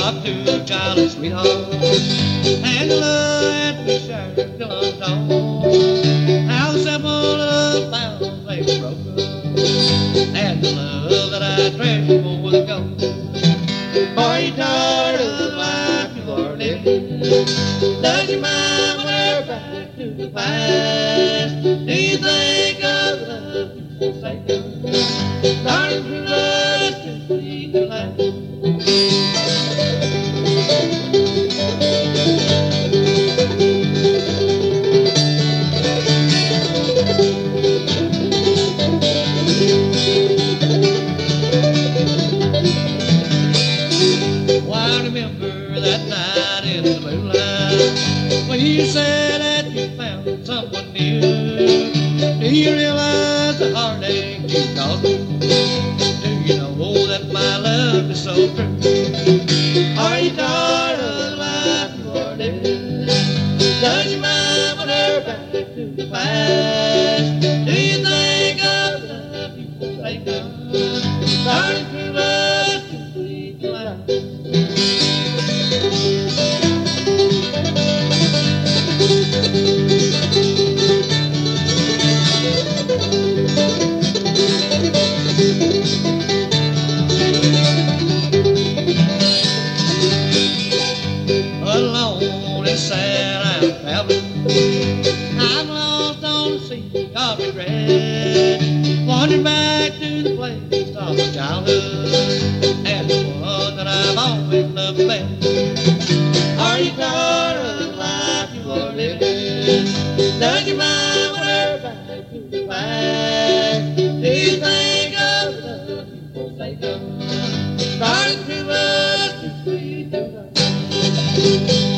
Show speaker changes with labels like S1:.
S1: of two childhood sweethearts, and the love that we shared till untold. How the simple love found they were broken, and the love that I treasure more than gold. Are you tired of the life you are living? Does your mind wander back to the past? Do you think of the love you've forsaken? Darling, true love is too sweet to last. When you said that you found someone new, do you realize the heartache you caused me? Do you know that my love is so true? Are you tired of the life you are living? Does your mind wander back to the past? Do you think of the love you forsaken? Darling, true love too sweet to last. Alone and sad I'm traveling, I'm lost on the sea of regret, wandering back to the place of my childhood and the one that I've always loved best. Are you tired of the life you are living? Does your mind wander back to the past? Do you think of the love you forsaken? Darling, true love too sweet to love.